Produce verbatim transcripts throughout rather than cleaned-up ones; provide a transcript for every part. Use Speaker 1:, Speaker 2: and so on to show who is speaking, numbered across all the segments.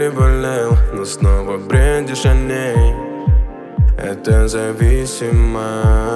Speaker 1: переболел, но снова бредишь о ней. Это зависимость.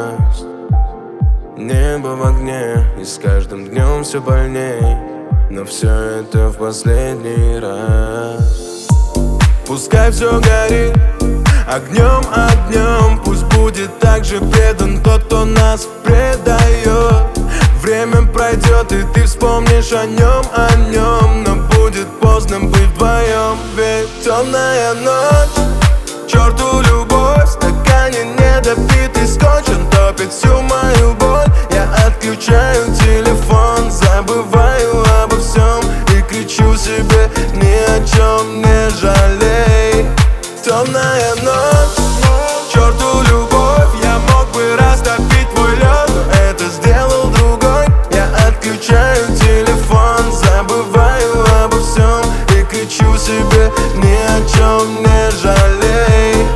Speaker 1: Небо в огне, и с каждым днем все больней, но все это в последний раз. Пускай все горит огнем, огнем. Пусть будет так же предан тот, кто нас предает. Время пройдет, и ты вспомнишь о нем, о нем. Но будет поздно быть вдвоем. Ведь темная ночь, черту любовь. В стакане недопитый скотч, он топит всю мою боль. Я отключаю телефон, забываю обо всем и кричу себе: ни о чем не жалей. Темная ночь, черту любовь. Я мог бы растопить твой лед, но это сделал другой. Я отключаю телефон, забываю обо всем и кричу себе: ни о чем не жалей.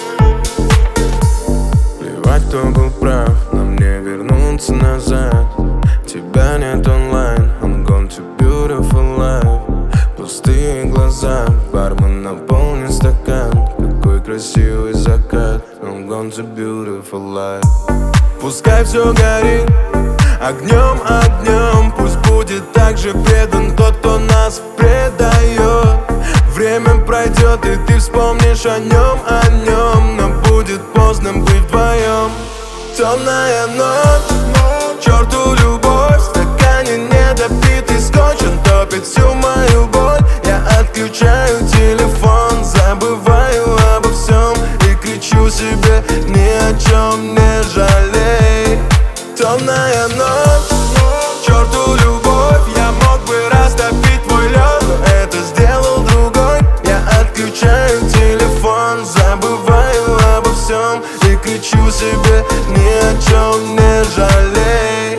Speaker 1: Плевать, кто был прав, нам не вернуться назад. Тебя нет онлайн, I'm gone to beautiful life. Пустые глаза, бармен наполнит стакан. Какой красивый закат, I'm gone to beautiful life. Пускай все горит огнем, огнем. Пусть будет так же предан тот, кто нас предает. Время пройдет, и ты вспомнишь о нем, о нем. Но будет поздно быть вдвоем. Темная ночь, черту любовь. В стакане недопитый скотч, он топит всю мою боль. Я отключаю телефон, забываю обо всем и кричу себе: ни о чем не жалей. Темная ночь, черту любовь. Я мог бы растопить твой лед, но это сделал другой. Я отключаю телефон, забываю обо всем и кричу себе: ни о чем не жалей.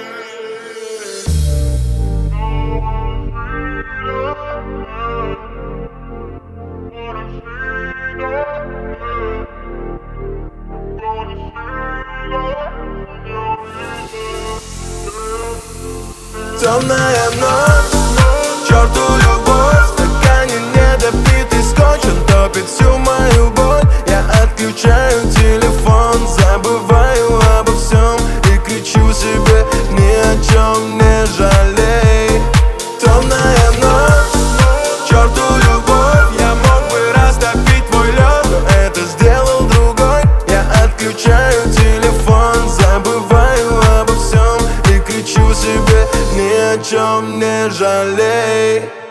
Speaker 1: Темная ночь, черту любовь. В стакане недопитый скотч, он топит всю мою боль. Я отключаю телефон, забываю обо всем и кричу себе: ни о чем не жалей. Темная ночь, черту любовь. Я мог бы растопить твой лед, но это сделал другой. Я отключаю телефон, забываю обо всем и кричу себе: ни о чем не жалей.